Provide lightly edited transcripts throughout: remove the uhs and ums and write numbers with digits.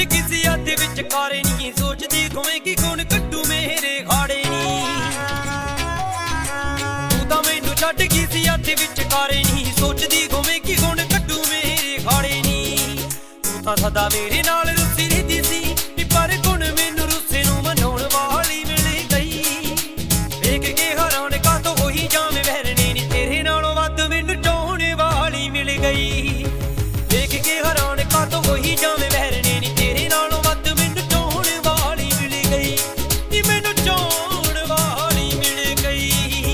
किसी हद विच कारे नी सोचदी खोएगी कौन कट्टू मेरे खाड़े नी तू तां मैनू छड्ड किसी हद विच कारे नी सोचदी खोएगी कौन कट्टू मेरे खाड़े नी तू तां सदा मेरे नाल रुस्सी रहिंदी सी पर हुण मैनू रुस्से नूं मनाउण वाली मिल गई वेख के हैरान कातों होई जावें वैरने नी तेरे नालों वध मैनू चाहण वाली मिल गई वेख के हैरान कातों होई जावें वैरने नी तेरे नालों वध मैनू चाहण वाली मिल गई नी मैनू चाहण वाली मिल गई।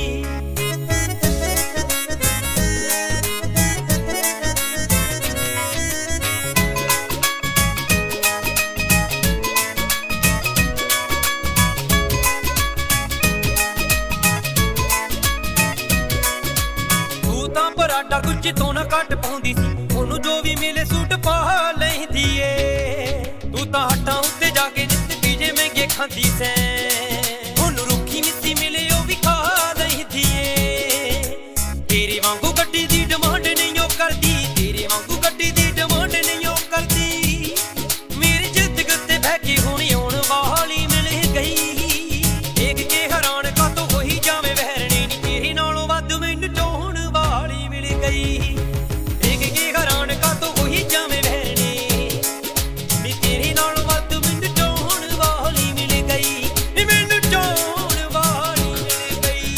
पराठा कुछ तो ना घट पाउंदी सी ओनू जो भी मिले सूट पा लैंदी ए तू तां हट्टां उत्ते जाके जित पीजे महंगे खांदी सैं ओनू रुखी मिस्सी मिले ओ भी खा लैंदी ए तेरे वांगू गड्डी दी डिमांड नहीं ओ करदी तेरे वांगू गड्डी दी डिमांड नहीं ओ करदी मेरी जिद गत्ते बह के हुण आउण वाली मिल गई देख के हैरान कातों होई जावें वैरने नी तेरे नालों वध मैनू चाहण वाली मिल गई देख के हैरान कातों होई जावें वैरने नी तेरे नालों वध मैनू चाहण वाली मिल गई नी मैनू चाहण वाली मिल गई।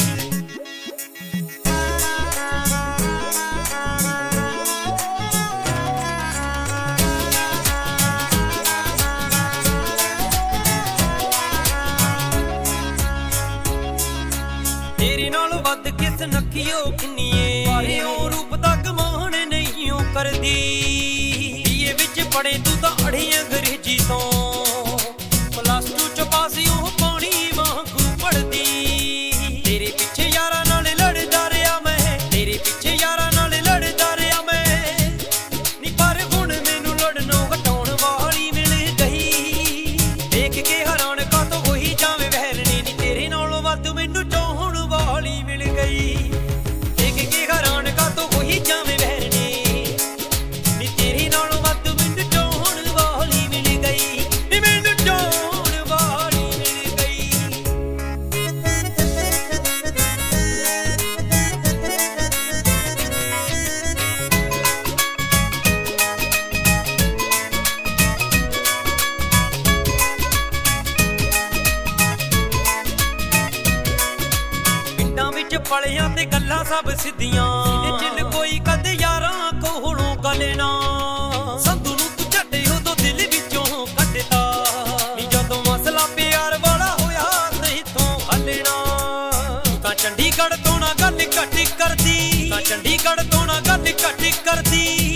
तेरे नालों वध किस नखियो किन्नीए पारे ओ रूप दा कमान नहीं ओ करदी बीए विच पढ़े तू तां अड़ी अंग्रेजी तो प्लस 2 च पास ओ पानी वांगू पढ़दी तेरे पिछे यारां नाल लड़दा रिहा मैं तेरे पिछे यारां नाल लड़दा रिहा मैं नी पर हुण मैनू लड़नों हटाउण वाली मिल गई देख के हैरान कातों होई जावें वैरने नी तेरे नालों वध मैनू चाहण वाली मिल गई देख के हैरान कातों होई जावें वैरने नी तेरे नालों वध मैनू चाहण वाली मिल गई नी मैनू चाहण वाली मिल गई। पिंडां विच पलियां ते गल्लां सब सिद्धियां चिल कोई कदे यारां कोलों गले ना संधू नूं तू झट्टे उदों दिल विचों कढता नी जदों मसला प्यार वाला होया तैथों हलना तू तां चंडीगढ़ तो ना गल घट करदी तां चंडीगढ़ तो ना गल घट करदी